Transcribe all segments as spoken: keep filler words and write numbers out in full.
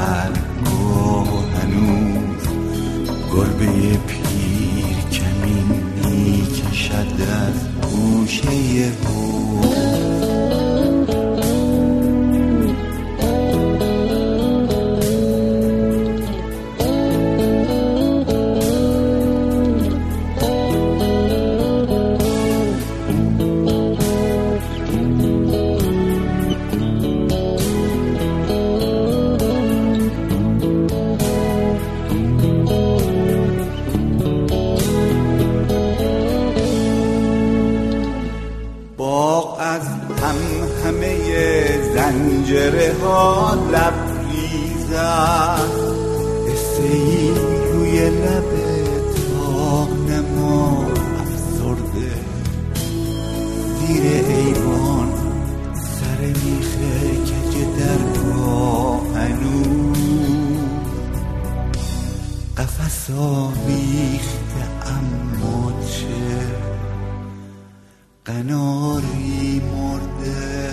سحرگاه هنوز گربه پیر کمین میکشد از گوشه حوض. زنجره ها لبریز است، قصه ای روی لب داغ نما افسرده. زیر ایوان سر میخه کج درگاه هنوز قفس آویخته، اما چه قناری مرده.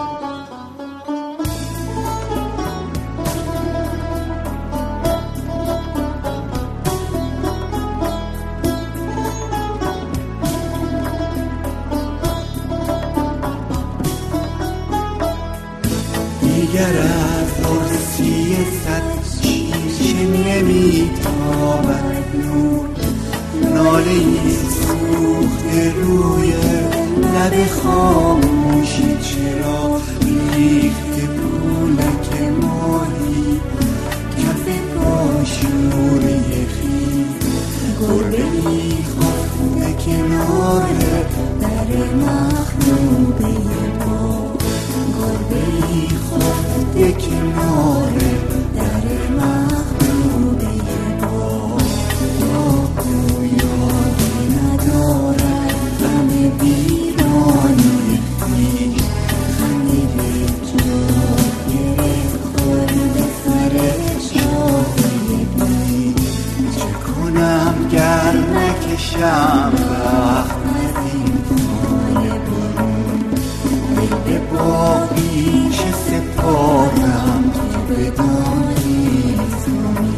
دیگر از عرصی صد شیشه نمیتابد نور، ناله ای سوخته روی لب خاموشی. چرا ریخته پولک ماهی کف پاشوری خیز، گربه ای خفته کنار در مخروبه با، گربه ای خفته کنار در مخروبه با. آقو یادی ندارد غم بیرانی خویش، خنده جا گرفت خورده سر شاخه بید. چه کنم گر نکشم وقت از این خانه برون، دل به باقی چه سپارم تو بدانی زمین.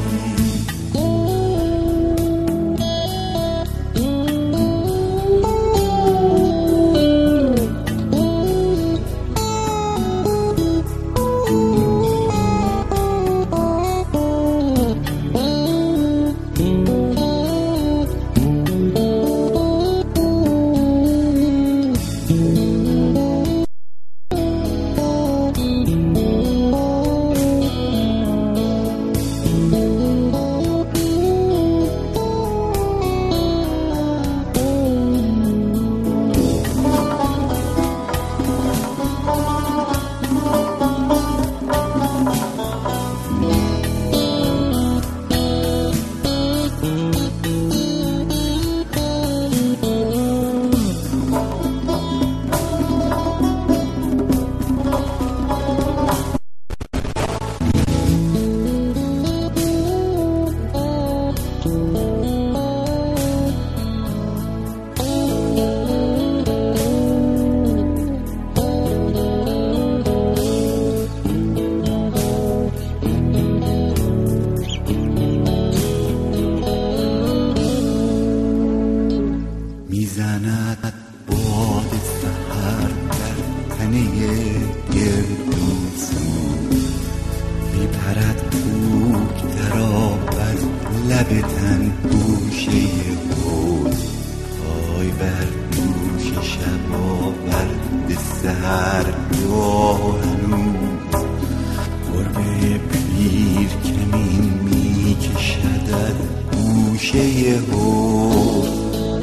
میزند باد سحر در تنه گردوسون، میپرد کوک درآب از لب تن گوشه حوض. پای بر دوش شب آورد سحرگاه هنوز گربه پیر کمین میکشد از گوشه حوض.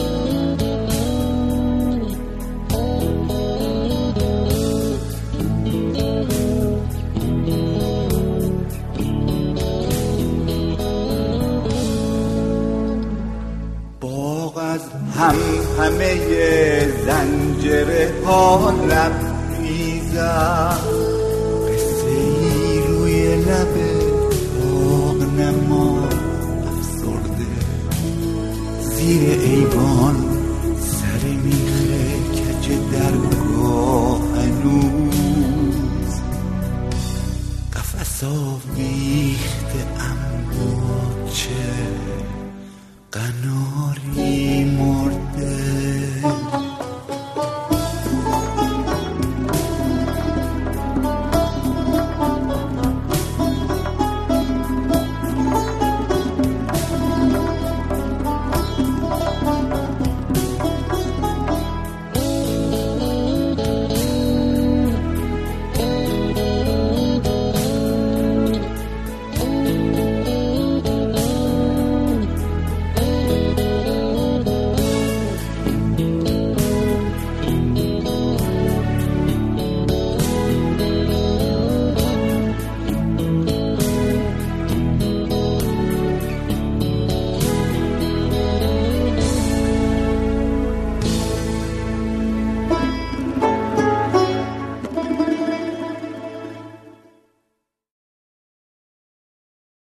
هم همه زنجره ها لبریز است، قصه ای روی لب داغ نما افسرده. زیر ایوان سر میخه کج درگاه هنوز قفس بسا ویخته ام بود چه قناری مرده